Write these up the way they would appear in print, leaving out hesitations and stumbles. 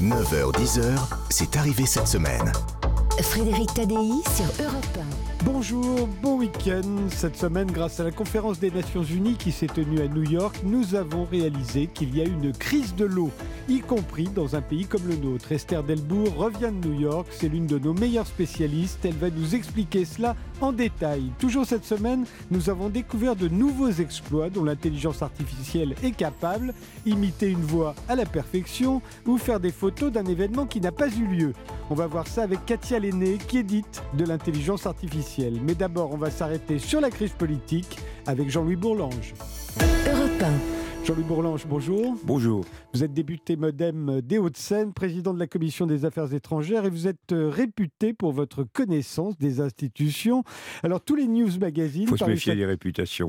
9h-10h, c'est arrivé cette semaine. Frédéric Tadei sur Europe 1. Bonjour, bon week-end. Cette semaine, grâce à la conférence des Nations Unies qui s'est tenue à New York, nous avons réalisé qu'il y a une crise de l'eau, y compris dans un pays comme le nôtre. Esther Delbourg revient de New York, c'est l'une de nos meilleures spécialistes. Elle va nous expliquer cela en détail. Toujours cette semaine, nous avons découvert de nouveaux exploits dont l'intelligence artificielle est capable, imiter une voix à la perfection ou faire des photos d'un événement qui n'a pas eu lieu. On va voir ça avec Katia Lenné, qui édite de l'intelligence artificielle. Mais d'abord, on va s'arrêter sur la crise politique avec Jean-Louis Bourlange. Europe 1. Jean-Louis Bourlange, bonjour. Bonjour. Vous êtes député MoDem des Hauts-de-Seine, président de la Commission des Affaires étrangères et vous êtes réputé pour votre connaissance des institutions. Alors, tous les news magazines... Il faut se méfier des réputations.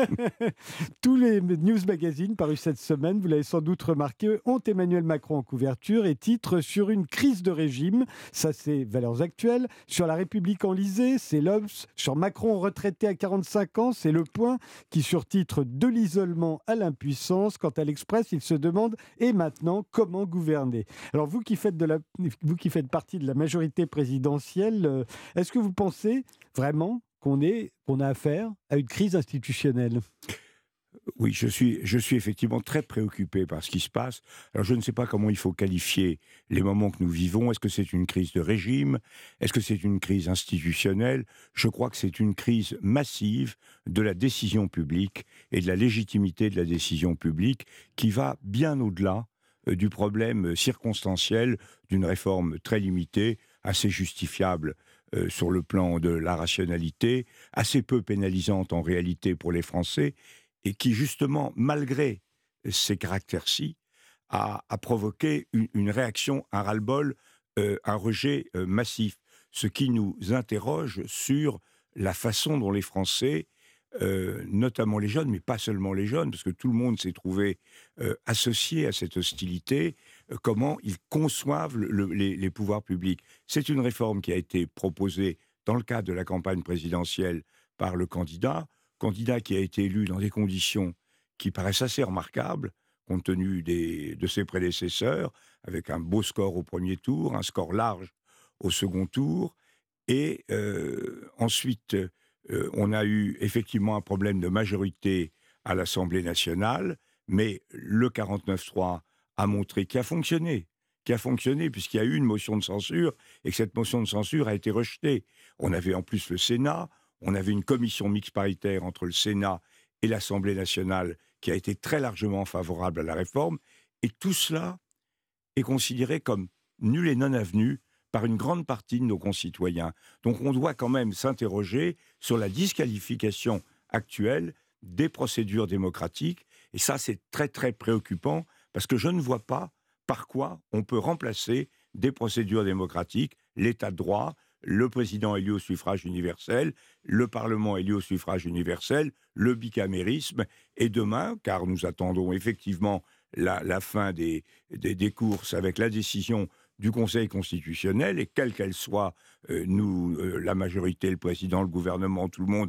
Tous les news magazines parus cette semaine, vous l'avez sans doute remarqué, ont Emmanuel Macron en couverture et titrent sur une crise de régime. Ça, c'est Valeurs Actuelles. Sur la République enlisée, c'est l'Obs. Sur Macron retraité à 45 ans, c'est Le Point qui surtitre de l'isolement à l'impuissance. Quant à l'Express, il se demande et maintenant comment gouverner. Alors vous qui faites partie de la majorité présidentielle, est-ce que vous pensez vraiment qu'on a affaire à une crise institutionnelle ? Oui, je suis effectivement très préoccupé par ce qui se passe. Alors je ne sais pas comment il faut qualifier les moments que nous vivons. Est-ce que c'est une crise de régime ? Est-ce que c'est une crise institutionnelle ? Je crois que c'est une crise massive de la décision publique et de la légitimité de la décision publique qui va bien au-delà du problème circonstanciel d'une réforme très limitée, assez justifiable sur le plan de la rationalité, assez peu pénalisante en réalité pour les Français, et qui, justement, malgré ces caractères-ci, a provoqué une réaction, un ras-le-bol, un rejet massif. Ce qui nous interroge sur la façon dont les Français, notamment les jeunes, mais pas seulement les jeunes, parce que tout le monde s'est trouvé associé à cette hostilité, comment ils conçoivent les pouvoirs publics. C'est une réforme qui a été proposée dans le cadre de la campagne présidentielle par le candidat qui a été élu dans des conditions qui paraissent assez remarquables, compte tenu de ses prédécesseurs, avec un beau score au premier tour, un score large au second tour, et ensuite, on a eu effectivement un problème de majorité à l'Assemblée nationale, mais le 49.3 a montré qu'il a fonctionné puisqu'il y a eu une motion de censure, et que cette motion de censure a été rejetée. On avait en plus le Sénat. On avait une commission mixte paritaire entre le Sénat et l'Assemblée nationale qui a été très largement favorable à la réforme. Et tout cela est considéré comme nul et non avenu par une grande partie de nos concitoyens. Donc on doit quand même s'interroger sur la disqualification actuelle des procédures démocratiques. Et ça, c'est très très préoccupant parce que je ne vois pas par quoi on peut remplacer des procédures démocratiques, l'état de droit, le président élu au suffrage universel, le Parlement élu au suffrage universel, le bicamérisme, et demain, car nous attendons effectivement la fin des courses avec la décision du Conseil constitutionnel, et quelle qu'elle soit, la majorité, le président, le gouvernement, tout le monde,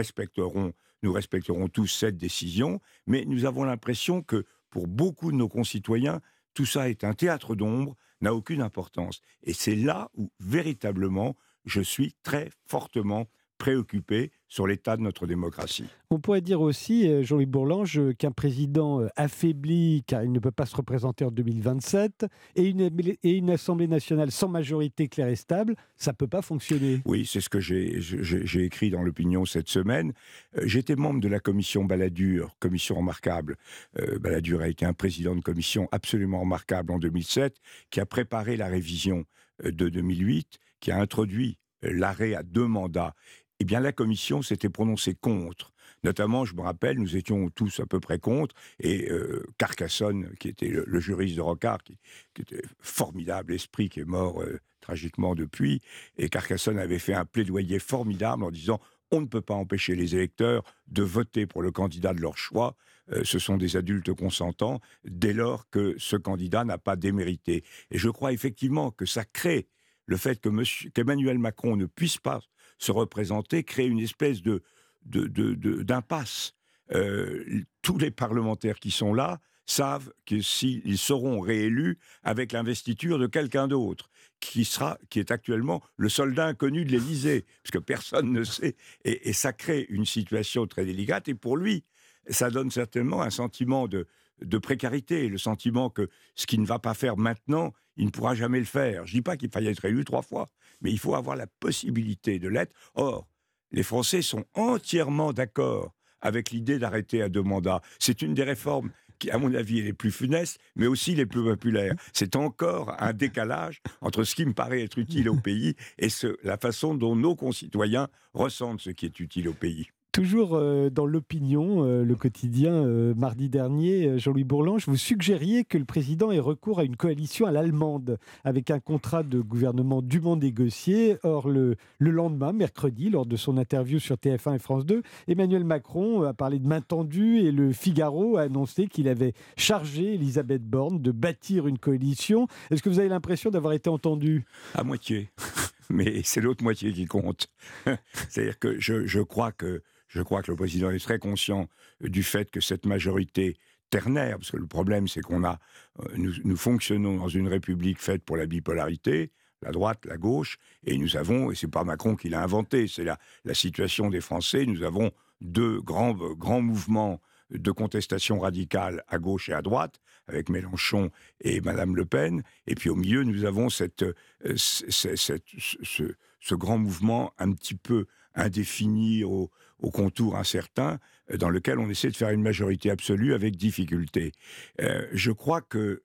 nous respecterons tous cette décision, mais nous avons l'impression que pour beaucoup de nos concitoyens, tout ça est un théâtre d'ombre, n'a aucune importance. Et c'est là où, véritablement, je suis très fortement préoccupé sur l'état de notre démocratie. On pourrait dire aussi, Jean-Louis Bourlange, qu'un président affaibli, car il ne peut pas se représenter en 2027, et une Assemblée nationale sans majorité claire et stable, ça ne peut pas fonctionner. Oui, c'est ce que j'ai écrit dans l'opinion cette semaine. J'étais membre de la commission Balladur, commission remarquable. Balladur a été un président de commission absolument remarquable en 2007, qui a préparé la révision de 2008, qui a introduit l'arrêt à 2 mandats. Eh bien, la commission s'était prononcée contre. Notamment, je me rappelle, nous étions tous à peu près contre, et Carcassonne, qui était le juriste de Rocard, qui était formidable esprit, qui est mort tragiquement depuis, et Carcassonne avait fait un plaidoyer formidable en disant « on ne peut pas empêcher les électeurs de voter pour le candidat de leur choix, ce sont des adultes consentants, dès lors que ce candidat n'a pas démérité ». Et je crois effectivement que ça crée le fait qu'Emmanuel Macron ne puisse pas se représenter, crée une espèce d'impasse. Tous les parlementaires qui sont là savent que s'ils seront réélus avec l'investiture de quelqu'un d'autre, qui est actuellement le soldat inconnu de l'Élysée, parce que personne ne sait, et ça crée une situation très délicate, et pour lui, ça donne certainement un sentiment de précarité, le sentiment que ce qu'il ne va pas faire maintenant, il ne pourra jamais le faire. Je ne dis pas qu'il faille être élu 3 fois, mais il faut avoir la possibilité de l'être. Or, les Français sont entièrement d'accord avec l'idée d'arrêter à 2 mandats. C'est une des réformes qui, à mon avis, est les plus funestes, mais aussi les plus populaires. C'est encore un décalage entre ce qui me paraît être utile au pays et la façon dont nos concitoyens ressentent ce qui est utile au pays. Toujours dans l'opinion, le quotidien, mardi dernier, Jean-Louis Bourlanges, vous suggériez que le président ait recours à une coalition à l'allemande, avec un contrat de gouvernement dûment négocié. Or, le lendemain, mercredi, lors de son interview sur TF1 et France 2, Emmanuel Macron a parlé de main tendue et le Figaro a annoncé qu'il avait chargé Elisabeth Borne de bâtir une coalition. Est-ce que vous avez l'impression d'avoir été entendu ? À moitié. Mais c'est l'autre moitié qui compte. C'est-à-dire que je crois que le président est très conscient du fait que cette majorité ternaire, parce que le problème c'est nous fonctionnons dans une république faite pour la bipolarité, la droite, la gauche, et c'est pas Macron qui l'a inventé, c'est la situation des Français, nous avons 2 grands mouvements de contestation radicale à gauche et à droite, avec Mélenchon et Madame Le Pen, et puis au milieu nous avons ce grand mouvement un petit peu indéfini, au contour incertain, dans lequel on essaie de faire une majorité absolue avec difficulté. Je crois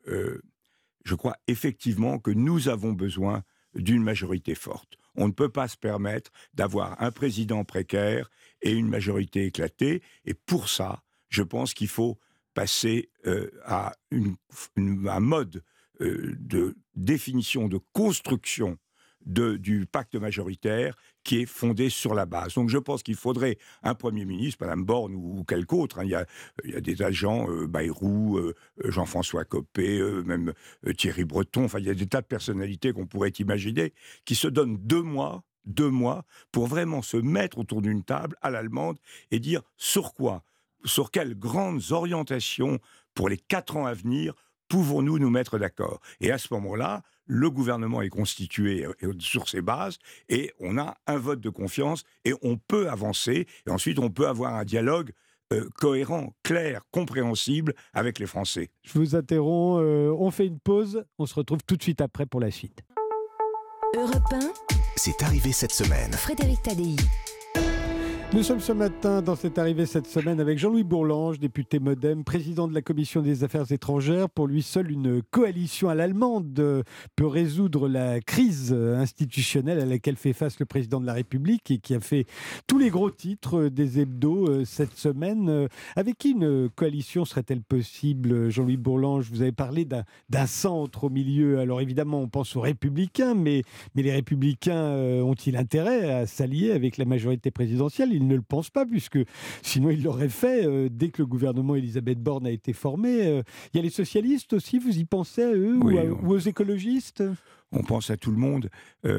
effectivement que nous avons besoin d'une majorité forte. On ne peut pas se permettre d'avoir un président précaire et une majorité éclatée, et pour ça, je pense qu'il faut passer à un mode de définition, de construction du pacte majoritaire qui est fondé sur la base. Donc je pense qu'il faudrait un Premier ministre, Madame Borne ou quelque autre. Il y a des agents, Bayrou, Jean-François Copé, même Thierry Breton, il y a des tas de personnalités qu'on pourrait imaginer, qui se donnent 2 mois pour vraiment se mettre autour d'une table à l'allemande et dire sur quelles grandes orientations pour les 4 ans à venir pouvons-nous nous mettre d'accord. Et à ce moment-là, le gouvernement est constitué sur ces bases et on a un vote de confiance et on peut avancer et ensuite on peut avoir un dialogue cohérent, clair, compréhensible avec les Français. Je vous interromps, on fait une pause, on se retrouve tout de suite après pour la suite. Europe 1, C'est arrivé cette semaine. Frédéric Tadei. Nous sommes ce matin dans cette arrivée cette semaine avec Jean-Louis Bourlanges, député MoDem, président de la Commission des Affaires étrangères. Pour lui, seule une coalition à l'allemande peut résoudre la crise institutionnelle à laquelle fait face le président de la République et qui a fait tous les gros titres des hebdos cette semaine. Avec qui une coalition serait-elle possible, Jean-Louis Bourlanges? Vous avez parlé d'un centre au milieu. Alors évidemment, on pense aux Républicains, mais les Républicains ont-ils intérêt à s'allier avec la majorité présidentielle? Ils ne le pensent pas, puisque sinon ils l'auraient fait dès que le gouvernement Elisabeth Borne a été formé. Il y a les socialistes aussi, vous y pensez à eux, oui, ou aux écologistes? On pense à tout le monde.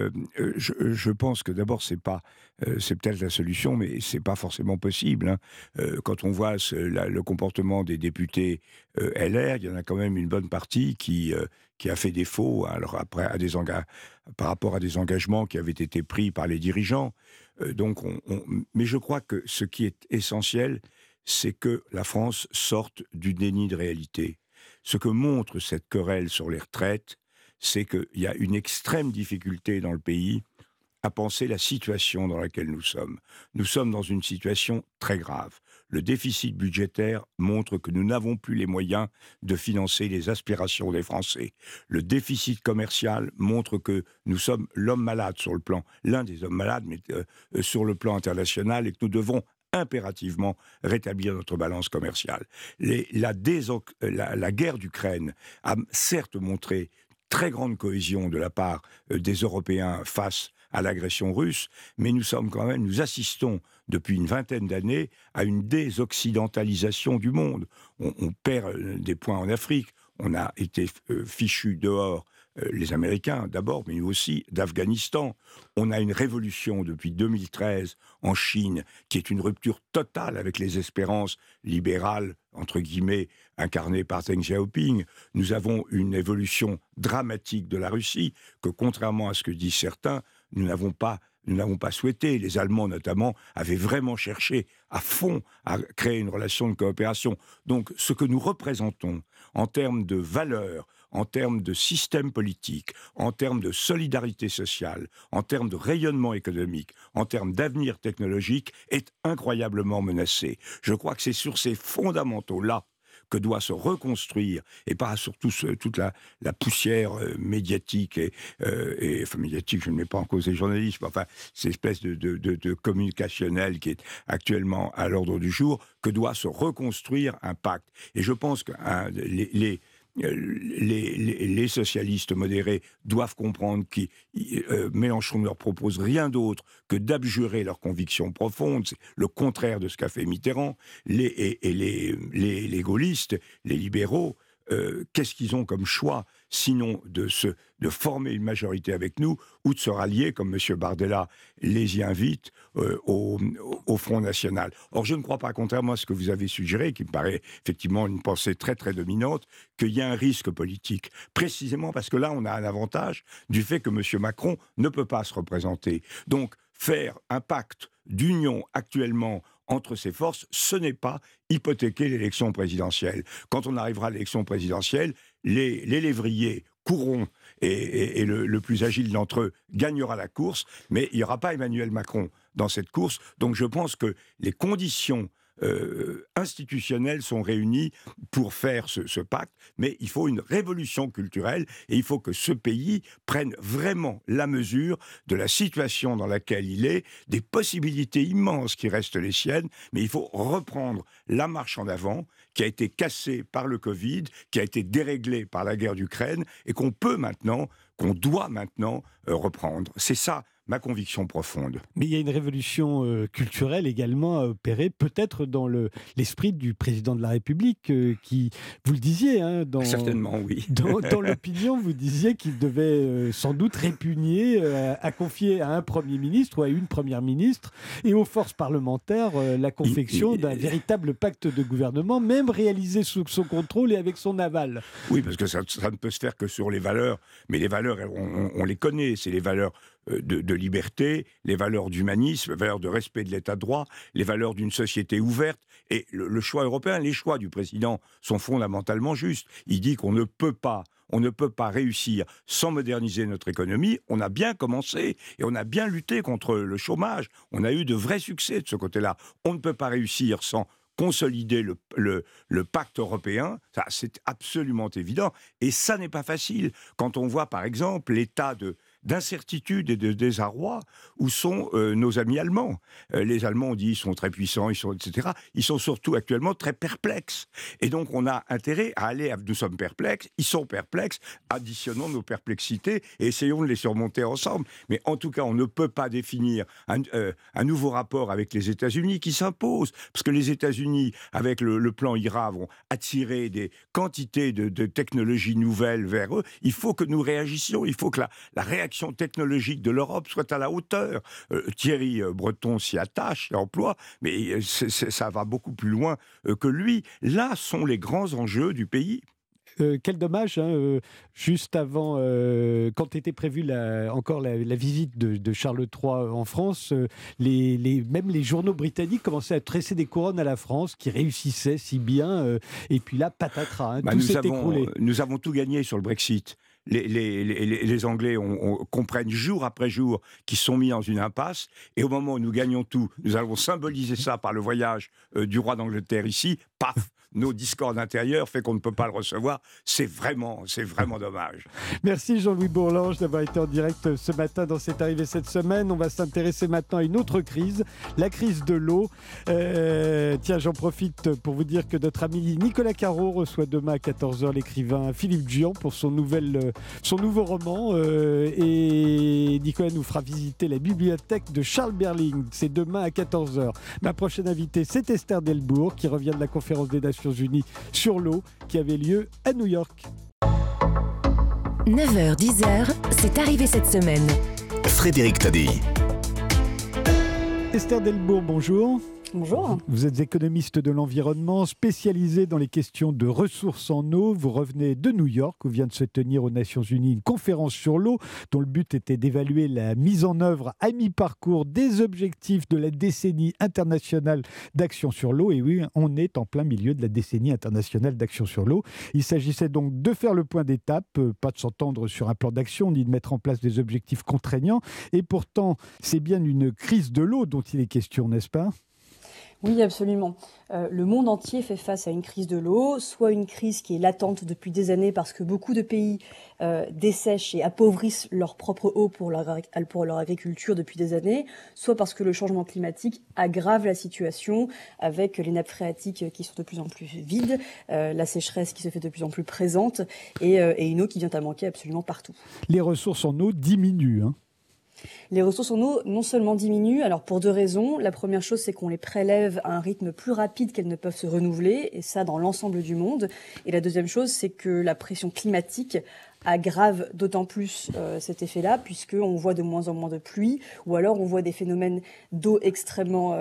Je pense que d'abord, c'est peut-être la solution, mais c'est pas forcément possible. Quand on voit le comportement des députés LR, il y en a quand même une bonne partie qui a fait défaut. Alors après, par rapport à des engagements qui avaient été pris par les dirigeants. Mais je crois que ce qui est essentiel, c'est que la France sorte du déni de réalité. Ce que montre cette querelle sur les retraites, c'est qu'il y a une extrême difficulté dans le pays à penser la situation dans laquelle nous sommes. Nous sommes dans une situation très grave. Le déficit budgétaire montre que nous n'avons plus les moyens de financer les aspirations des Français. Le déficit commercial montre que nous sommes l'un des hommes malades, mais sur le plan international, et que nous devons impérativement rétablir notre balance commerciale. La guerre d'Ukraine a certes montré très grande cohésion de la part des Européens face à l'agression russe, mais nous assistons depuis une vingtaine d'années à une désoccidentalisation du monde. On perd des points en Afrique, on a été fichus dehors, les Américains d'abord, mais nous aussi, d'Afghanistan. On a une révolution depuis 2013 en Chine, qui est une rupture totale avec les espérances libérales, entre guillemets, incarné par Deng Xiaoping. Nous avons une évolution dramatique de la Russie que, contrairement à ce que disent certains, nous n'avons pas souhaité. Les Allemands, notamment, avaient vraiment cherché à fond à créer une relation de coopération. Donc, ce que nous représentons en termes de valeurs, en termes de système politique, en termes de solidarité sociale, en termes de rayonnement économique, en termes d'avenir technologique, est incroyablement menacé. Je crois que c'est sur ces fondamentaux-là que doit se reconstruire, et pas surtout toute la poussière médiatique, enfin médiatique, je ne mets pas en cause les journalistes, mais enfin, cette espèce de communicationnel qui est actuellement à l'ordre du jour, que doit se reconstruire un pacte. Et je pense que les socialistes modérés doivent comprendre que Mélenchon ne leur propose rien d'autre que d'abjurer leurs convictions profondes. C'est le contraire de ce qu'a fait Mitterrand. Les gaullistes, les libéraux, qu'est-ce qu'ils ont comme choix sinon de former une majorité avec nous ou de se rallier, comme M. Bardella les y invite, au Front National. Or, je ne crois pas, contrairement à ce que vous avez suggéré, qui me paraît effectivement une pensée très très dominante, qu'il y a un risque politique. Précisément parce que là, on a un avantage du fait que M. Macron ne peut pas se représenter. Donc, faire un pacte d'union actuellement entre ces forces, ce n'est pas hypothéquer l'élection présidentielle. Quand on arrivera à l'élection présidentielle, les lévriers courront et le plus agile d'entre eux gagnera la course, mais il n'y aura pas Emmanuel Macron dans cette course. Donc je pense que les conditions institutionnelles sont réunies pour faire ce pacte, mais il faut une révolution culturelle et il faut que ce pays prenne vraiment la mesure de la situation dans laquelle il est, des possibilités immenses qui restent les siennes, mais il faut reprendre la marche en avant qui a été cassée par le Covid, qui a été déréglée par la guerre d'Ukraine et qu'on doit maintenant reprendre. C'est ça ma conviction profonde. Mais il y a une révolution culturelle également à opérer, peut-être dans l'esprit du président de la République, qui, vous le disiez, certainement, oui. Dans l'opinion, vous disiez qu'il devait sans doute répugner à confier à un Premier ministre ou à une Première ministre et aux forces parlementaires la confection d'un véritable pacte de gouvernement, même réalisé sous son contrôle et avec son aval. Oui, parce que ça ne peut se faire que sur les valeurs, mais les valeurs, on les connaît, c'est les valeurs de liberté, les valeurs d'humanisme, les valeurs de respect de l'état de droit, les valeurs d'une société ouverte. Et le choix européen, les choix du président sont fondamentalement justes. Il dit qu'on ne peut pas réussir sans moderniser notre économie. On a bien commencé et on a bien lutté contre le chômage. On a eu de vrais succès de ce côté-là. On ne peut pas réussir sans consolider le pacte européen, ça c'est absolument évident. Et ça n'est pas facile. Quand on voit par exemple l'état d'incertitude et de désarroi où sont nos amis allemands. Les Allemands, on dit, ils sont très puissants, etc. Ils sont surtout actuellement très perplexes. Et donc, on a intérêt à aller... Nous sommes perplexes, ils sont perplexes, additionnons nos perplexités et essayons de les surmonter ensemble. Mais en tout cas, on ne peut pas définir un nouveau rapport avec les États-Unis qui s'impose. Parce que les États-Unis, avec le plan IRA, vont attirer des quantités de technologies nouvelles vers eux. Il faut que nous réagissions, il faut que la réaction technologique de l'Europe soit à la hauteur. Thierry Breton s'y attache, s'y emploie, mais ça va beaucoup plus loin que lui. Là sont les grands enjeux du pays. Quel dommage, juste avant, quand était prévue la visite de Charles III en France, même les journaux britanniques commençaient à tresser des couronnes à la France, qui réussissait si bien, et puis là, patatras, tout s'est écroulé. Nous avons tout gagné sur le Brexit. Les Anglais comprennent jour après jour qu'ils sont mis dans une impasse, et au moment où nous gagnons tout, nous allons symboliser ça par le voyage du roi d'Angleterre ici, paf, nos discordes intérieurs fait qu'on ne peut pas le recevoir. C'est vraiment dommage. Merci Jean-Louis Bourlange d'avoir été en direct ce matin dans C'est arrivé cette semaine. On va s'intéresser maintenant à une autre crise, la crise de l'eau. Tiens, j'en profite pour vous dire que notre ami Nicolas Caro reçoit demain à 14h l'écrivain Philippe Djian pour son nouveau roman. Et Nicolas nous fera visiter la bibliothèque de Charles Berling. C'est demain à 14h. Ma prochaine invitée, c'est Esther Delbourg qui revient de la conférence des Nations Unies sur l'eau qui avait lieu à New York. 9h-10h, c'est arrivé cette semaine. Frédéric Tadei. Esther Delbourg, bonjour. Bonjour. Vous êtes économiste de l'environnement, spécialisé dans les questions de ressources en eau. Vous revenez de New York, où vient de se tenir aux Nations Unies une conférence sur l'eau, dont le but était d'évaluer la mise en œuvre à mi-parcours des objectifs de la décennie internationale d'action sur l'eau. Et oui, on est en plein milieu de la décennie internationale d'action sur l'eau. Il s'agissait donc de faire le point d'étape, pas de s'entendre sur un plan d'action, ni de mettre en place des objectifs contraignants. Et pourtant, c'est bien une crise de l'eau dont il est question, n'est-ce pas ? Oui, absolument. Le monde entier fait face à une crise de l'eau, soit une crise qui est latente depuis des années parce que beaucoup de pays dessèchent et appauvrissent leur propre eau pour leur agriculture depuis des années, soit parce que le changement climatique aggrave la situation avec les nappes phréatiques qui sont de plus en plus vides, la sécheresse qui se fait de plus en plus présente et une eau qui vient à manquer absolument partout. Les ressources en eau diminuent, hein. Les ressources en eau non seulement diminuent, alors pour deux raisons. La première chose, c'est qu'on les prélève à un rythme plus rapide qu'elles ne peuvent se renouveler, et ça dans l'ensemble du monde. Et la deuxième chose, c'est que la pression climatique aggrave d'autant plus cet effet-là, puisqu'on voit de moins en moins de pluie, ou alors on voit des phénomènes d'eau extrêmement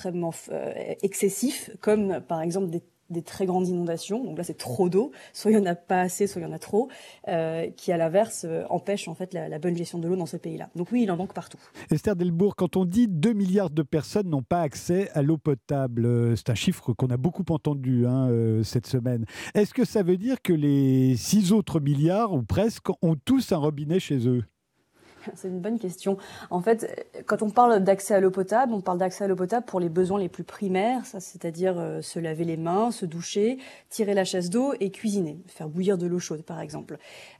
excessifs, comme par exemple des très grandes inondations, donc là c'est trop d'eau, soit il n'y en a pas assez, soit il y en a trop, qui à l'inverse empêchent en fait la bonne gestion de l'eau dans ce pays-là. Donc oui, il en manque partout. Esther Delbourg, quand on dit 2 milliards de personnes n'ont pas accès à l'eau potable, c'est un chiffre qu'on a beaucoup entendu cette semaine. Est-ce que ça veut dire que les 6 autres milliards, ou presque, ont tous un robinet chez eux ? C'est une bonne question. En fait, quand on parle d'accès à l'eau potable, on parle d'accès à l'eau potable pour les besoins les plus primaires, ça, c'est-à-dire se laver les mains, se doucher, tirer la chasse d'eau et cuisiner, faire bouillir de l'eau chaude par exemple.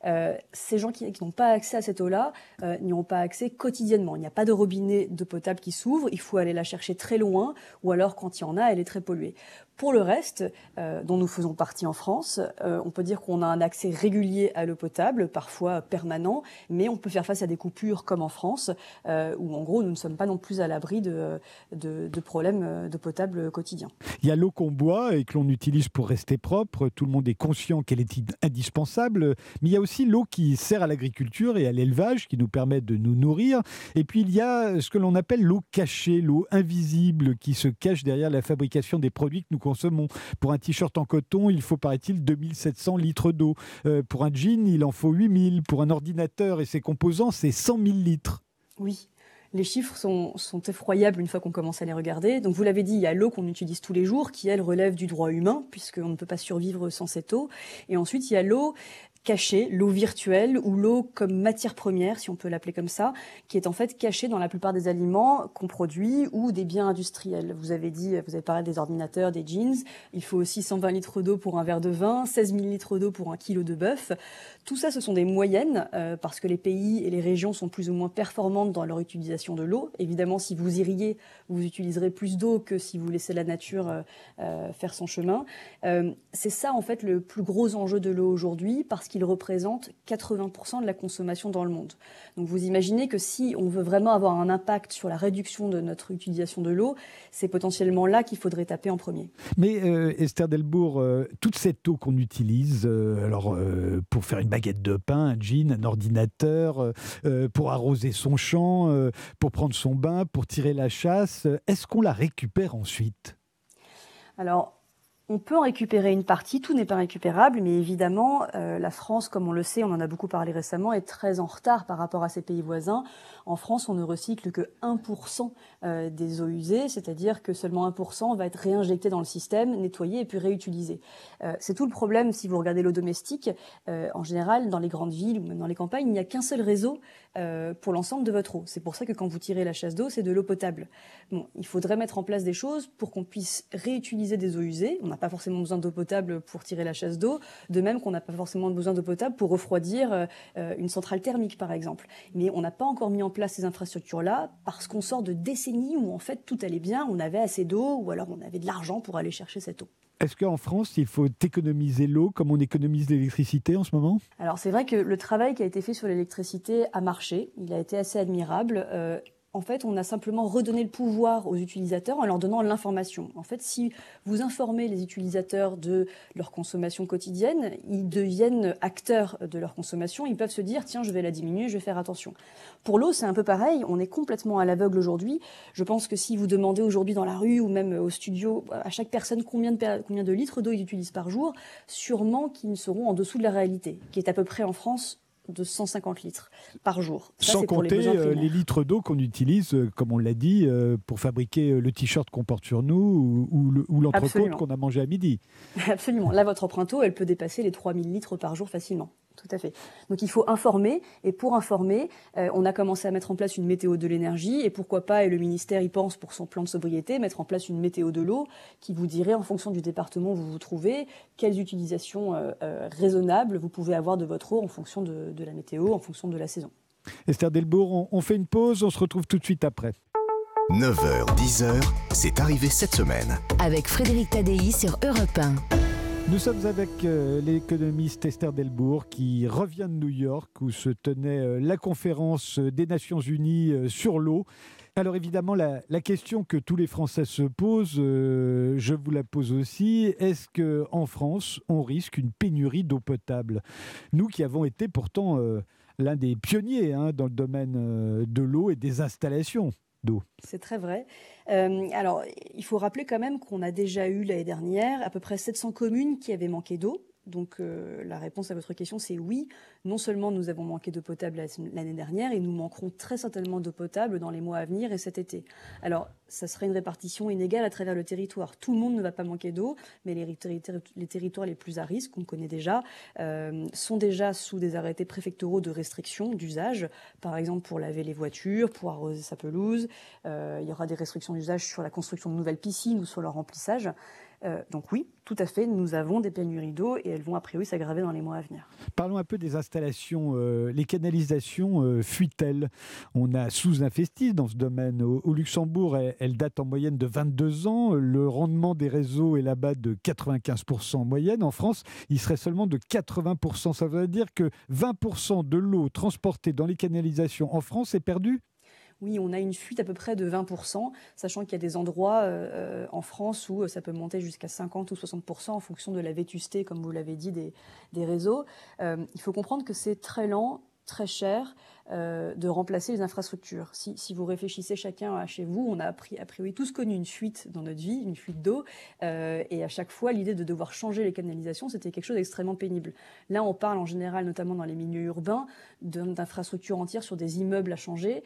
Ces gens qui n'ont pas accès à cette eau-là n'y ont pas accès quotidiennement. Il n'y a pas de robinet d'eau potable qui s'ouvre, il faut aller la chercher très loin, ou alors quand il y en a, elle est très polluée. Pour le reste, dont nous faisons partie en France, on peut dire qu'on a un accès régulier à l'eau potable, parfois permanent, mais on peut faire face à des coupures comme en France, où en gros nous ne sommes pas non plus à l'abri de problèmes d'eau potable quotidiens. Il y a l'eau qu'on boit et que l'on utilise pour rester propre, tout le monde est conscient qu'elle est indispensable, mais il y a aussi l'eau qui sert à l'agriculture et à l'élevage, qui nous permet de nous nourrir, et puis il y a ce que l'on appelle l'eau cachée, l'eau invisible, qui se cache derrière la fabrication des produits que nous consommons. Pour un t-shirt en coton, il faut, paraît-il, 2700 litres d'eau. Pour un jean, il en faut 8000. Pour un ordinateur et ses composants, c'est 100 000 litres. Oui. Les chiffres sont effroyables une fois qu'on commence à les regarder. Donc vous l'avez dit, il y a l'eau qu'on utilise tous les jours, qui elle relève du droit humain, puisqu'on ne peut pas survivre sans cette eau. Et ensuite, il y a l'eau cachée, l'eau virtuelle, ou l'eau comme matière première, si on peut l'appeler comme ça, qui est en fait cachée dans la plupart des aliments qu'on produit ou des biens industriels. Vous avez parlé des ordinateurs, des jeans. Il faut aussi 120 litres d'eau pour un verre de vin, 16 000 litres d'eau pour un kilo de bœuf. Tout ça, ce sont des moyennes, parce que les pays et les régions sont plus ou moins performantes dans leur utilisation de l'eau. Évidemment, si vous irriguez, vous utiliserez plus d'eau que si vous laissez la nature faire son chemin. C'est ça, en fait, le plus gros enjeu de l'eau aujourd'hui, parce qu'il représente 80% de la consommation dans le monde. Donc vous imaginez que si on veut vraiment avoir un impact sur la réduction de notre utilisation de l'eau, c'est potentiellement là qu'il faudrait taper en premier. Mais Esther Delbourg, toute cette eau qu'on utilise, pour faire une baguette de pain, un jean, un ordinateur, pour arroser son champ, pour prendre son bain, pour tirer la chasse, est-ce qu'on la récupère ensuite ? Alors, on peut en récupérer une partie, tout n'est pas récupérable, mais évidemment, la France, comme on le sait, on en a beaucoup parlé récemment, est très en retard par rapport à ses pays voisins. En France, on ne recycle que 1% des eaux usées, c'est-à-dire que seulement 1% va être réinjecté dans le système, nettoyé et puis réutilisé. C'est tout le problème si vous regardez l'eau domestique. En général, dans les grandes villes ou même dans les campagnes, il n'y a qu'un seul réseau pour l'ensemble de votre eau. C'est pour ça que quand vous tirez la chasse d'eau, c'est de l'eau potable. Bon, il faudrait mettre en place des choses pour qu'on puisse réutiliser des eaux usées. On n'a pas forcément besoin d'eau potable pour tirer la chasse d'eau, de même qu'on n'a pas forcément besoin d'eau potable pour refroidir une centrale thermique, par exemple. Mais on n'a pas encore mis en place ces infrastructures-là parce qu'on sort de décennies où en fait tout allait bien, on avait assez d'eau ou alors on avait de l'argent pour aller chercher cette eau. Est-ce qu'en France, il faut économiser l'eau comme on économise l'électricité en ce moment ? Alors c'est vrai que le travail qui a été fait sur l'électricité a marché, il a été assez admirable. en fait, on a simplement redonné le pouvoir aux utilisateurs en leur donnant l'information. En fait, si vous informez les utilisateurs de leur consommation quotidienne, ils deviennent acteurs de leur consommation. Ils peuvent se dire, tiens, je vais la diminuer, je vais faire attention. Pour l'eau, c'est un peu pareil. On est complètement à l'aveugle aujourd'hui. Je pense que si vous demandez aujourd'hui dans la rue ou même au studio à chaque personne combien de litres d'eau ils utilisent par jour, sûrement qu'ils seront en dessous de la réalité, qui est à peu près en France de 150 litres par jour. Ça, sans compter les litres d'eau qu'on utilise, comme on l'a dit, pour fabriquer le t-shirt qu'on porte sur nous ou l'entrecôte qu'on a mangé à midi. Absolument. Là, votre empreinte eau, elle peut dépasser les 3000 litres par jour facilement. Tout à fait. Donc il faut informer, et pour informer, on a commencé à mettre en place une météo de l'énergie, et pourquoi pas, et le ministère y pense pour son plan de sobriété, mettre en place une météo de l'eau qui vous dirait, en fonction du département où vous vous trouvez, quelles utilisations raisonnables vous pouvez avoir de votre eau en fonction de la météo, en fonction de la saison. Esther Delbourg, on fait une pause, on se retrouve tout de suite après. 9h, 10h, c'est arrivé cette semaine. Avec Frédéric Tadei sur Europe 1. Nous sommes avec l'économiste Esther Delbourg qui revient de New York où se tenait la conférence des Nations Unies sur l'eau. Alors évidemment, la question que tous les Français se posent, je vous la pose aussi, est-ce qu'en France, on risque une pénurie d'eau potable ? Nous qui avons été pourtant l'un des pionniers dans le domaine de l'eau et des installations d'eau. C'est très vrai. Alors, il faut rappeler quand même qu'on a déjà eu l'année dernière à peu près 700 communes qui avaient manqué d'eau. Donc la réponse à votre question, c'est oui. Non seulement nous avons manqué d'eau potable l'année dernière, et nous manquerons très certainement d'eau potable dans les mois à venir et cet été. Alors, ça serait une répartition inégale à travers le territoire. Tout le monde ne va pas manquer d'eau, mais les territoires les plus à risque, qu'on connaît déjà, sont déjà sous des arrêtés préfectoraux de restriction d'usage. Par exemple, pour laver les voitures, pour arroser sa pelouse. Il y aura des restrictions d'usage sur la construction de nouvelles piscines ou sur leur remplissage. Donc oui, tout à fait, nous avons des pénuries d'eau et elles vont a priori s'aggraver dans les mois à venir. Parlons un peu des installations. Les canalisations fuient-elles ? On a sous-investi dans ce domaine. Au Luxembourg, elles datent en moyenne de 22 ans. Le rendement des réseaux est là-bas de 95% en moyenne. En France, il serait seulement de 80%. Ça veut dire que 20% de l'eau transportée dans les canalisations en France est perdue ? Oui, on a une fuite à peu près de 20%, sachant qu'il y a des endroits en France où ça peut monter jusqu'à 50 ou 60% en fonction de la vétusté, comme vous l'avez dit, des réseaux. Il faut comprendre que c'est très lent, très cher de remplacer les infrastructures. Si vous réfléchissez chacun chez vous, on a a priori tous connu une fuite dans notre vie, une fuite d'eau, et à chaque fois, l'idée de devoir changer les canalisations, c'était quelque chose d'extrêmement pénible. Là, on parle en général, notamment dans les milieux urbains, d'infrastructures entières sur des immeubles à changer.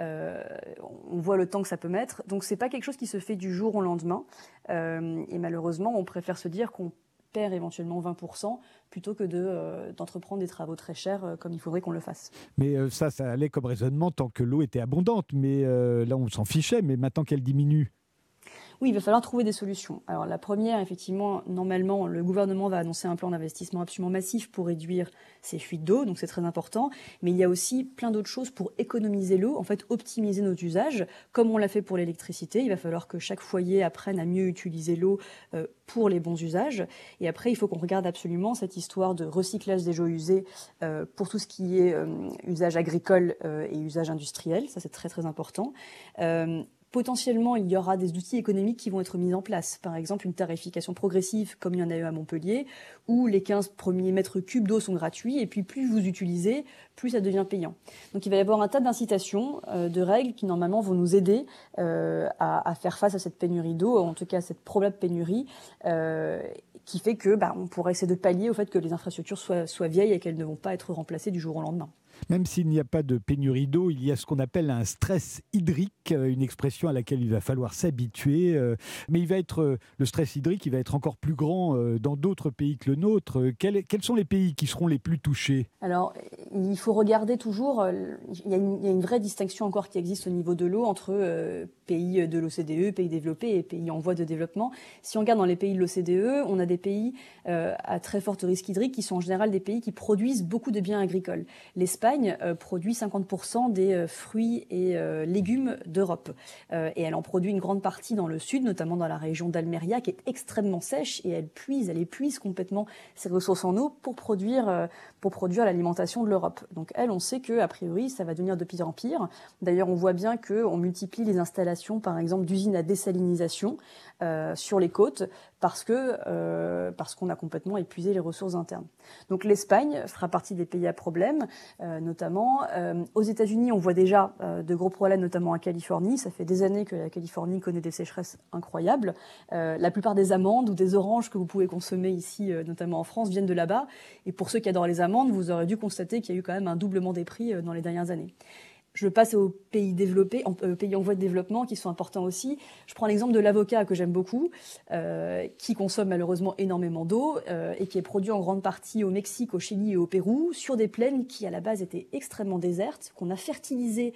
On voit le temps que ça peut mettre. Donc, c'est pas quelque chose qui se fait du jour au lendemain. Et malheureusement, on préfère se dire qu'on perd éventuellement 20% plutôt que d'entreprendre des travaux très chers comme il faudrait qu'on le fasse. Mais ça allait comme raisonnement tant que l'eau était abondante. Mais là, on s'en fichait. Mais maintenant qu'elle diminue, oui, il va falloir trouver des solutions. Alors la première, effectivement, normalement, le gouvernement va annoncer un plan d'investissement absolument massif pour réduire ces fuites d'eau, donc c'est très important. Mais il y a aussi plein d'autres choses pour économiser l'eau, en fait optimiser nos usages, comme on l'a fait pour l'électricité. Il va falloir que chaque foyer apprenne à mieux utiliser l'eau pour les bons usages. Et après, il faut qu'on regarde absolument cette histoire de recyclage des eaux usées pour tout ce qui est usage agricole et usage industriel. Ça, c'est très très important. Potentiellement, il y aura des outils économiques qui vont être mis en place. Par exemple, une tarification progressive, comme il y en a eu à Montpellier, où les 15 premiers mètres cubes d'eau sont gratuits, et puis plus vous utilisez, plus ça devient payant. Donc il va y avoir un tas d'incitations, de règles qui normalement vont nous aider à faire face à cette pénurie d'eau, en tout cas à cette probable pénurie, qui fait que on pourra essayer de pallier au fait que les infrastructures soient vieilles et qu'elles ne vont pas être remplacées du jour au lendemain. Même s'il n'y a pas de pénurie d'eau, il y a ce qu'on appelle un stress hydrique, une expression à laquelle il va falloir s'habituer. Mais le stress hydrique, il va être encore plus grand dans d'autres pays que le nôtre. Quels sont les pays qui seront les plus touchés ? Alors, il faut regarder toujours, il y a une vraie distinction encore qui existe au niveau de l'eau entre pays de l'OCDE, pays développés et pays en voie de développement. Si on regarde dans les pays de l'OCDE, on a des pays à très fort risque hydrique qui sont en général des pays qui produisent beaucoup de biens agricoles. L'Espagne, l'Espagne produit 50% des fruits et légumes d'Europe. Et elle en produit une grande partie dans le sud, notamment dans la région d'Almeria, qui est extrêmement sèche, et elle épuise complètement ses ressources en eau pour produire l'alimentation de l'Europe. Donc elle, on sait qu'a priori, ça va devenir de pire en pire. D'ailleurs, on voit bien qu'on multiplie les installations, par exemple, d'usines à désalinisation sur les côtes, parce qu'on a complètement épuisé les ressources internes. Donc l'Espagne fera partie des pays à problème, notamment aux États-Unis. On voit déjà de gros problèmes, notamment en Californie. Ça fait des années que la Californie connaît des sécheresses incroyables. La plupart des amandes ou des oranges que vous pouvez consommer ici, notamment en France, viennent de là-bas. Et pour ceux qui adorent les amandes, vous aurez dû constater qu'il y a eu quand même un doublement des prix dans les dernières années. Je passe aux pays développés, pays en voie de développement qui sont importants aussi. Je prends l'exemple de l'avocat que j'aime beaucoup, qui consomme malheureusement énormément d'eau et qui est produit en grande partie au Mexique, au Chili et au Pérou, sur des plaines qui à la base étaient extrêmement désertes, qu'on a fertilisées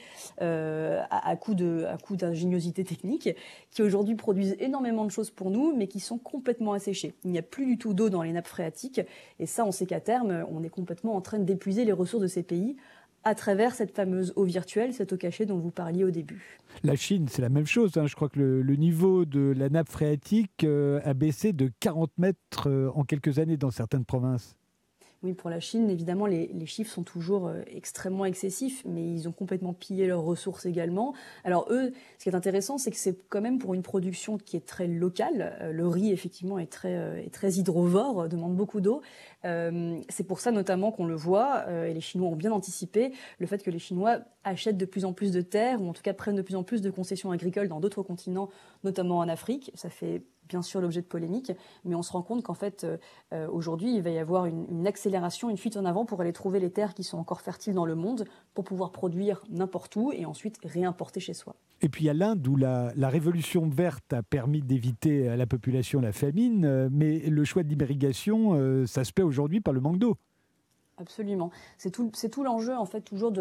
à coup d'ingéniosité technique, qui aujourd'hui produisent énormément de choses pour nous, mais qui sont complètement asséchées. Il n'y a plus du tout d'eau dans les nappes phréatiques, et ça, on sait qu'à terme, on est complètement en train d'épuiser les ressources de ces pays à travers cette fameuse eau virtuelle, cette eau cachée dont vous parliez au début. La Chine, c'est la même chose. Je crois que le niveau de la nappe phréatique a baissé de 40 mètres en quelques années dans certaines provinces. Oui, pour la Chine, évidemment, les chiffres sont toujours extrêmement excessifs, mais ils ont complètement pillé leurs ressources également. Alors eux, ce qui est intéressant, c'est que c'est quand même pour une production qui est très locale. Le riz, effectivement, est très hydrovore, demande beaucoup d'eau. C'est pour ça notamment qu'on le voit, et les Chinois ont bien anticipé, le fait que les Chinois achètent de plus en plus de terres, ou en tout cas prennent de plus en plus de concessions agricoles dans d'autres continents, notamment en Afrique. Ça fait bien sûr l'objet de polémiques, mais on se rend compte qu'en fait, aujourd'hui, il va y avoir une accélération, une fuite en avant pour aller trouver les terres qui sont encore fertiles dans le monde, pour pouvoir produire n'importe où et ensuite réimporter chez soi. Et puis il y a l'Inde où la révolution verte a permis d'éviter à la population la famine, mais le choix de l'irrigation, ça se paie aujourd'hui par le manque d'eau. Absolument. C'est tout l'enjeu, en fait, toujours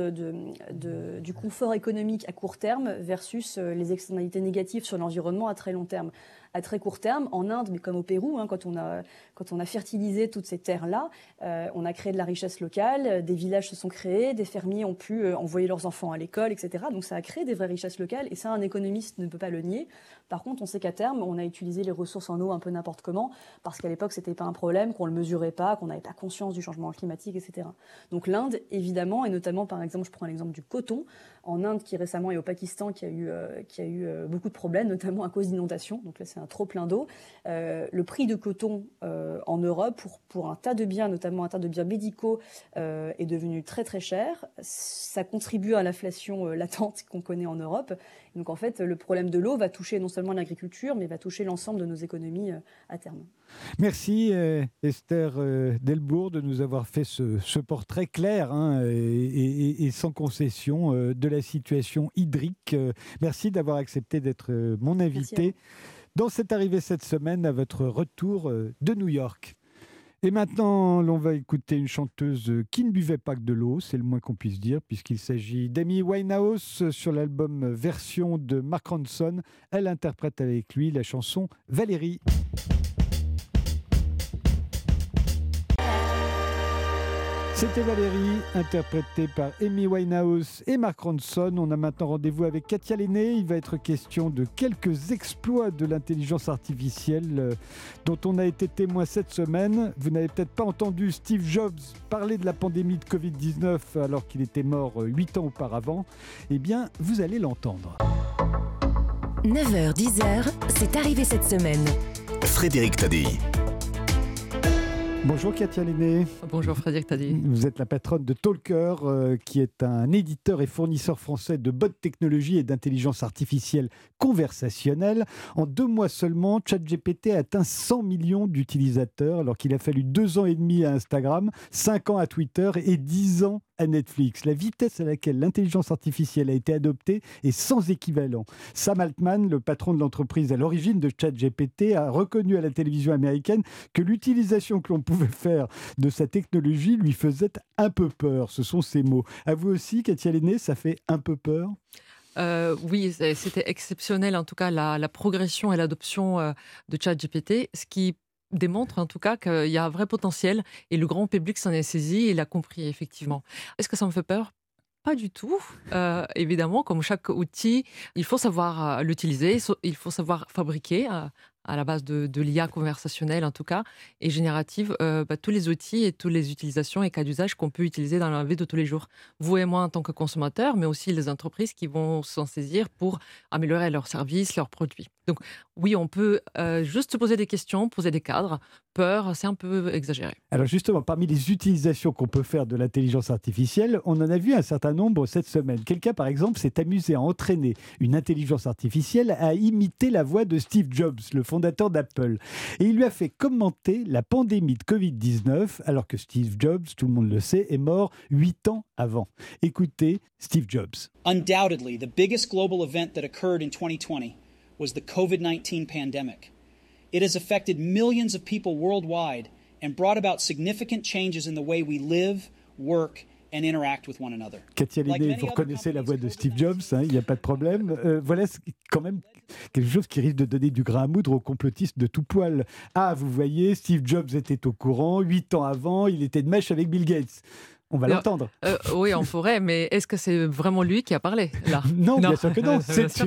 du confort économique à court terme versus les externalités négatives sur l'environnement à très long terme. À très court terme, en Inde, mais comme au Pérou, quand on a fertilisé toutes ces terres-là, on a créé de la richesse locale, des villages se sont créés, des fermiers ont pu envoyer leurs enfants à l'école, etc. Donc ça a créé des vraies richesses locales, et ça, un économiste ne peut pas le nier. Par contre, on sait qu'à terme, on a utilisé les ressources en eau un peu n'importe comment, parce qu'à l'époque, c'était pas un problème, qu'on le mesurait pas, qu'on n'avait pas conscience du changement climatique, etc. Donc l'Inde, évidemment, et notamment, par exemple, je prends l'exemple du coton, en Inde, qui récemment, et au Pakistan, qui a eu beaucoup de problèmes, notamment à cause d'inondations. Donc là, c'est un trop plein d'eau. Le prix de coton en Europe, pour un tas de biens, notamment un tas de biens médicaux, est devenu très très cher. Ça contribue à l'inflation latente qu'on connaît en Europe. Donc en fait, le problème de l'eau va toucher non seulement l'agriculture, mais va toucher l'ensemble de nos économies à terme. Merci Esther Delbourg de nous avoir fait ce portrait clair et sans concession de la situation hydrique. Merci d'avoir accepté d'être mon invité dans cette arrivée cette semaine à votre retour de New York. Et maintenant, l'on va écouter une chanteuse qui ne buvait pas que de l'eau, c'est le moins qu'on puisse dire, puisqu'il s'agit d'Amy Winehouse sur l'album Version de Mark Ronson. Elle interprète avec lui la chanson Valérie. C'était Valérie, interprétée par Amy Winehouse et Mark Ronson. On a maintenant rendez-vous avec Katia Lenné. Il va être question de quelques exploits de l'intelligence artificielle dont on a été témoin cette semaine. Vous n'avez peut-être pas entendu Steve Jobs parler de la pandémie de Covid-19 alors qu'il était mort 8 ans auparavant. Eh bien, vous allez l'entendre. 9h, 10h, c'est arrivé cette semaine. Frédéric Tadei. Bonjour Katia Lenné. Bonjour Frédéric Tadei. Vous êtes la patronne de Talker, qui est un éditeur et fournisseur français de bonnes technologies et d'intelligence artificielle conversationnelle. En 2 mois seulement, ChatGPT a atteint 100 millions d'utilisateurs, alors qu'il a fallu 2 ans et demi à Instagram, 5 ans à Twitter et 10 ans à Netflix. La vitesse à laquelle l'intelligence artificielle a été adoptée est sans équivalent. Sam Altman, le patron de l'entreprise à l'origine de ChatGPT, a reconnu à la télévision américaine que l'utilisation que l'on pouvait faire de sa technologie lui faisait un peu peur. Ce sont ses mots. À vous aussi, Katia Lenné, ça fait un peu peur ? Oui, c'était exceptionnel, en tout cas, la progression et l'adoption de ChatGPT. Ce qui démontre en tout cas qu'il y a un vrai potentiel et le grand public s'en est saisi et l'a compris effectivement. Est-ce que ça me fait peur? Pas du tout. Évidemment, comme chaque outil, il faut savoir l'utiliser, il faut savoir fabriquer à la base de l'IA conversationnelle en tout cas, et générative, tous les outils et toutes les utilisations et cas d'usage qu'on peut utiliser dans la vie de tous les jours. Vous et moi en tant que consommateurs, mais aussi les entreprises qui vont s'en saisir pour améliorer leurs services, leurs produits. Donc oui, on peut juste se poser des questions, poser des cadres. Peur, c'est un peu exagéré. Alors justement, parmi les utilisations qu'on peut faire de l'intelligence artificielle, on en a vu un certain nombre cette semaine. Quelqu'un, par exemple, s'est amusé à entraîner une intelligence artificielle à imiter la voix de Steve Jobs, le fondateur d'Apple. Et il lui a fait commenter la pandémie de Covid-19, alors que Steve Jobs, tout le monde le sait, est mort 8 ans avant. Écoutez Steve Jobs. Undoubtedly, the biggest global event that occurred in 2020 was the COVID-19 pandemic. It has affected millions of people worldwide and brought about significant changes in the way we live, work, and interact with one another. Katia Lenné, vous reconnaissez la voix de Steve Jobs, il n'y a pas de problème. Voilà quand même quelque chose qui risque de donner du grain à moudre aux complotistes de tout poil. Ah, vous voyez, Steve Jobs était au courant, 8 ans avant, il était de mèche avec Bill Gates. On va l'entendre. Oui, on pourrait, mais est-ce que c'est vraiment lui qui a parlé là? Non, bien sûr que non.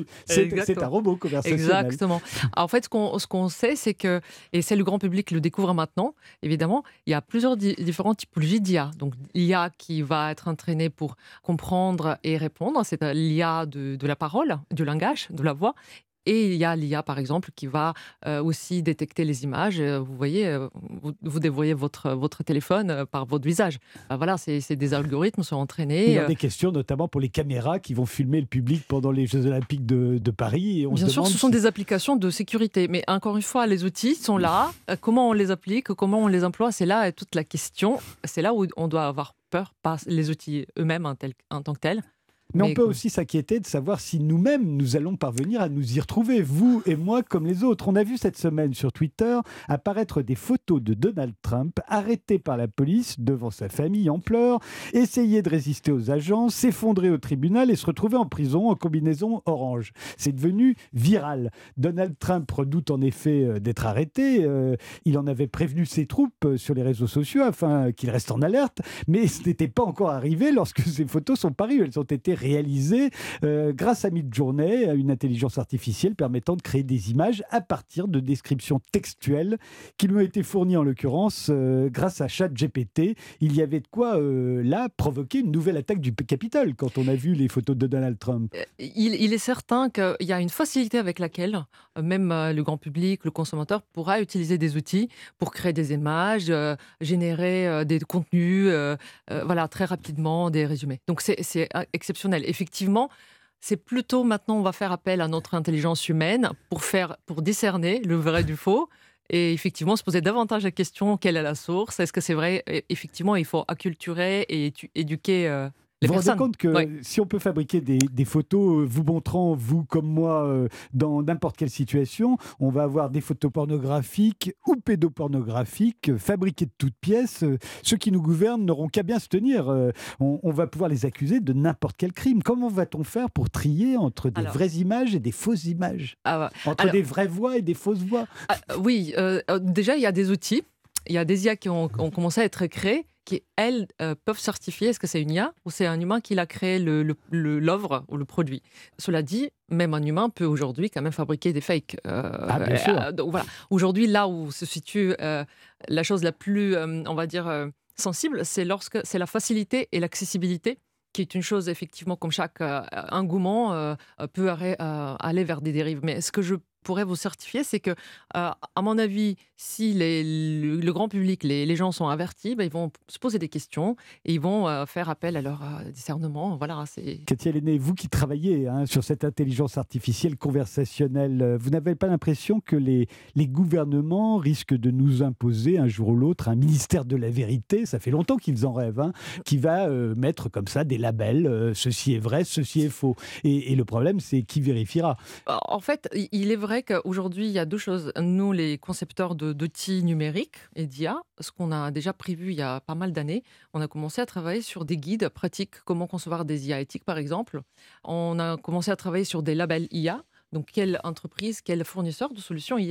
C'est un robot conversationnel. Exactement. En fait, ce qu'on sait, c'est que, et c'est le grand public qui le découvre maintenant, évidemment, il y a plusieurs différentes typologies d'IA. Donc, l'IA qui va être entraînée pour comprendre et répondre, c'est l'IA de la parole, du langage, de la voix. Et il y a l'IA, par exemple, qui va aussi détecter les images. Vous voyez, vous dévoyez votre téléphone par votre visage. Voilà, c'est des algorithmes sont entraînés. Il y a des questions, notamment pour les caméras qui vont filmer le public pendant les Jeux Olympiques de Paris. Et Bien sûr, ce sont des applications de sécurité. Mais encore une fois, les outils sont là. Comment on les applique, comment on les emploie, c'est là toute la question. C'est là où on doit avoir peur, pas les outils eux-mêmes en tant que tels. Mais on peut aussi s'inquiéter de savoir si nous-mêmes, nous allons parvenir à nous y retrouver, vous et moi comme les autres. On a vu cette semaine sur Twitter apparaître des photos de Donald Trump arrêté par la police devant sa famille en pleurs, essayer de résister aux agents, s'effondrer au tribunal et se retrouver en prison en combinaison orange. C'est devenu viral. Donald Trump redoute en effet d'être arrêté. Il en avait prévenu ses troupes sur les réseaux sociaux afin qu'ils restent en alerte, mais ce n'était pas encore arrivé lorsque ces photos sont parues. Elles ont été réalisé grâce à Midjourney, une intelligence artificielle permettant de créer des images à partir de descriptions textuelles qui lui ont été fournies en l'occurrence grâce à ChatGPT. Il y avait de quoi là provoquer une nouvelle attaque du Capitole quand on a vu les photos de Donald Trump. Il est certain qu'il y a une facilité avec laquelle même le grand public, le consommateur pourra utiliser des outils pour créer des images, générer des contenus, voilà, très rapidement, des résumés. Donc c'est exceptionnel. Effectivement, c'est plutôt maintenant on va faire appel à notre intelligence humaine pour discerner le vrai du faux et effectivement se poser davantage la question quelle est la source, est-ce que c'est vrai? Effectivement, il faut acculturer et éduquer les vous vous personnes. rendez compte que si on peut fabriquer des photos vous montrant, vous comme moi, dans n'importe quelle situation, on va avoir des photos pornographiques ou pédopornographiques fabriquées de toutes pièces. Ceux qui nous gouvernent n'auront qu'à bien se tenir. On va pouvoir les accuser de n'importe quel crime. Comment va-t-on faire pour trier entre des vraies images et des fausses images? Entre des vraies voix et des fausses voix? Oui, déjà il y a des outils. Il y a des IA qui ont commencé à être créées qui, elles, peuvent certifier est-ce que c'est une IA ou c'est un humain qui l'a créé l'œuvre ou le produit. Cela dit, même un humain peut aujourd'hui quand même fabriquer des fakes. Bien sûr. Donc voilà. Aujourd'hui, là où se situe la chose la plus, on va dire, sensible, c'est lorsque c'est la facilité et l'accessibilité qui est une chose, effectivement, comme chaque engouement peut aller vers des dérives. Mais ce que je pourrais vous certifier, c'est que, à mon avis, si le grand public, les gens sont avertis, ils vont se poser des questions et ils vont faire appel à leur discernement. Voilà, Katia Lenné, vous qui travaillez sur cette intelligence artificielle conversationnelle, vous n'avez pas l'impression que les gouvernements risquent de nous imposer un jour ou l'autre un ministère de la vérité? Ça fait longtemps qu'ils en rêvent, qui va mettre comme ça des labels, ceci est vrai, ceci est faux. Et le problème, c'est qui vérifiera? En fait, il est vrai qu'aujourd'hui, il y a deux choses. Nous, les concepteurs d'outils numériques et d'IA, ce qu'on a déjà prévu il y a pas mal d'années, on a commencé à travailler sur des guides pratiques, comment concevoir des IA éthiques, par exemple. On a commencé à travailler sur des labels IA. Donc, quelle entreprise, quel fournisseur de solutions IA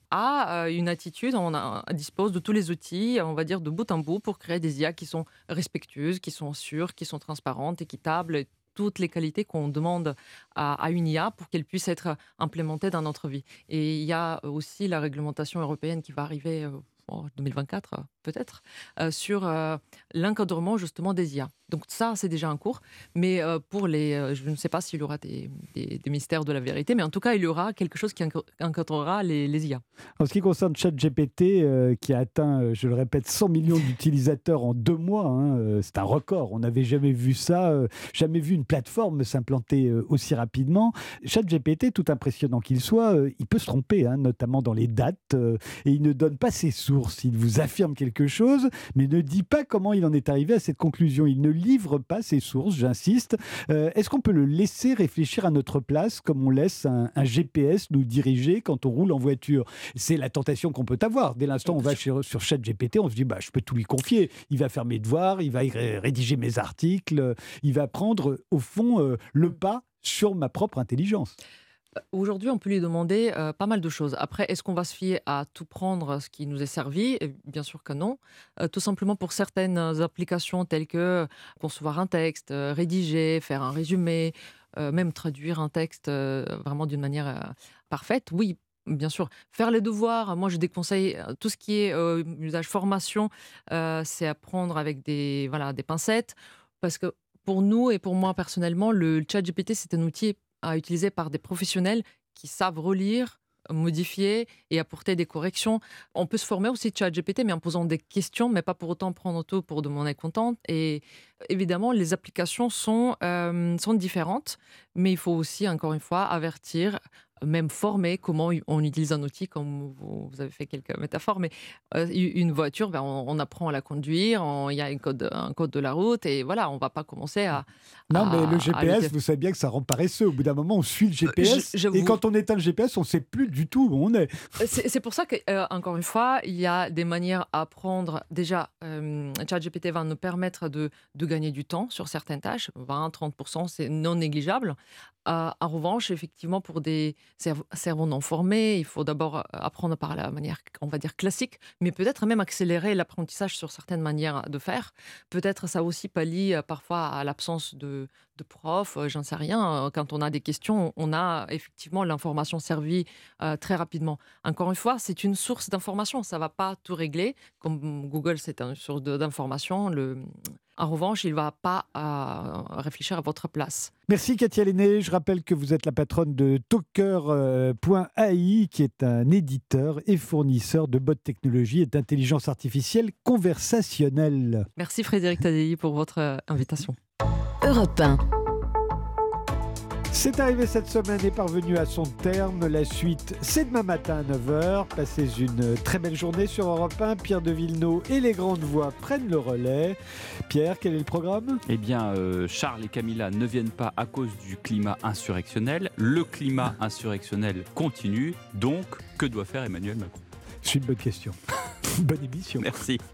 a une attitude, dispose de tous les outils, on va dire de bout en bout, pour créer des IA qui sont respectueuses, qui sont sûres, qui sont transparentes, équitables, et toutes les qualités qu'on demande à une IA pour qu'elle puisse être implémentée dans notre vie. Et il y a aussi la réglementation européenne qui va arriver en 2024 peut-être, sur l'encadrement justement des IA. Donc ça, c'est déjà en cours. Mais pour je ne sais pas s'il y aura des mystères de la vérité, mais en tout cas, il y aura quelque chose qui encadrera les IA. En ce qui concerne ChatGPT, qui a atteint, je le répète, 100 millions d'utilisateurs en 2 mois, c'est un record. On n'avait jamais vu ça, jamais vu une plateforme s'implanter aussi rapidement. ChatGPT, tout impressionnant qu'il soit, il peut se tromper, notamment dans les dates, et il ne donne pas ses sources. Il vous affirme quelque chose, mais ne dit pas comment il en est arrivé à cette conclusion. Il ne livre pas ses sources, j'insiste. Est-ce qu'on peut le laisser réfléchir à notre place, comme on laisse un GPS nous diriger quand on roule en voiture? C'est la tentation qu'on peut avoir. Dès l'instant où on va sur ChatGPT, on se dit je peux tout lui confier. Il va faire mes devoirs, il va rédiger mes articles, il va prendre, au fond, le pas sur ma propre intelligence. Aujourd'hui, on peut lui demander pas mal de choses. Après, est-ce qu'on va se fier à tout prendre ce qui nous est servi? Bien sûr que non. Tout simplement pour certaines applications telles que concevoir un texte, rédiger, faire un résumé, même traduire un texte vraiment d'une manière parfaite. Oui, bien sûr. Faire les devoirs, moi je déconseille tout ce qui est usage formation, c'est à prendre avec des pincettes. Parce que pour nous et pour moi personnellement, le ChatGPT, c'est un outil à utiliser par des professionnels qui savent relire, modifier et apporter des corrections. On peut se former aussi de ChatGPT, mais en posant des questions, mais pas pour autant prendre tout pour de monnaie contente. Et évidemment, les applications sont différentes, mais il faut aussi, encore une fois, avertir, même former comment on utilise un outil, comme vous avez fait quelques métaphores, mais une voiture, on apprend à la conduire, il y a un code de la route, et voilà, on ne va pas commencer à... Non, mais le GPS, vous savez bien que ça rend paresseux. Au bout d'un moment, on suit le GPS, et quand on éteint le GPS, on ne sait plus du tout où on est. C'est pour ça que, encore une fois, il y a des manières à apprendre. Déjà, ChatGPT va nous permettre de gagner du temps sur certaines tâches, 20-30%, c'est non négligeable. En revanche, effectivement, pour des cerveaux non formés, il faut d'abord apprendre par la manière, on va dire, classique, mais peut-être même accélérer l'apprentissage sur certaines manières de faire. Peut-être ça aussi pallie parfois à l'absence de profs, j'en sais rien. Quand on a des questions, on a effectivement l'information servie très rapidement. Encore une fois, c'est une source d'information, ça ne va pas tout régler. Comme Google, c'est une source d'information. En revanche, il ne va pas réfléchir à votre place. Merci Katia Lenné. Je rappelle que vous êtes la patronne de Talker.ai, qui est un éditeur et fournisseur de bots technologie et d'intelligence artificielle conversationnelle. Merci Frédéric Tadei pour votre invitation. Europe 1. C'est arrivé cette semaine et parvenu à son terme. La suite, c'est demain matin à 9h. Passez une très belle journée sur Europe 1. Pierre de Villeneuve et les grandes voix prennent le relais. Pierre, quel est le programme ? Eh bien, Charles et Camilla ne viennent pas à cause du climat insurrectionnel. Le climat insurrectionnel continue. Donc, que doit faire Emmanuel Macron ? C'est une bonne question. Bonne émission. Merci.